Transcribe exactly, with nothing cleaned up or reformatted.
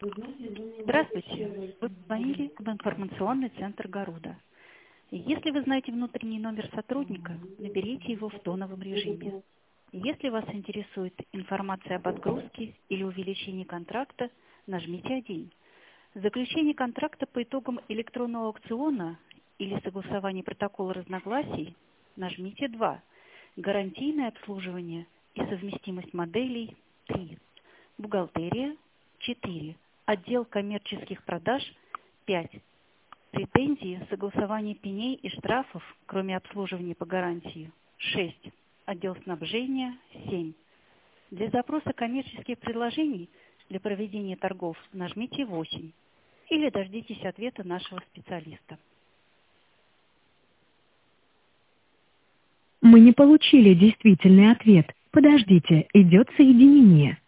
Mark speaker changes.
Speaker 1: Здравствуйте. Вы позвонили в информационный центр Гаруда. Если вы знаете внутренний номер сотрудника, наберите его в тоновом режиме. Если вас интересует информация об отгрузке или увеличении контракта, нажмите один. Заключение контракта по итогам электронного аукциона или согласование протокола разногласий, нажмите два. Гарантийное обслуживание и совместимость моделей – три. Бухгалтерия – четыре. Отдел коммерческих продаж – пять. Претензии, согласование пеней и штрафов, кроме обслуживания по гарантии – шесть. Отдел снабжения – семь. Для запроса коммерческих предложений для проведения торгов нажмите восемь. Или дождитесь ответа нашего специалиста.
Speaker 2: Мы не получили действительный ответ. Подождите, идет соединение.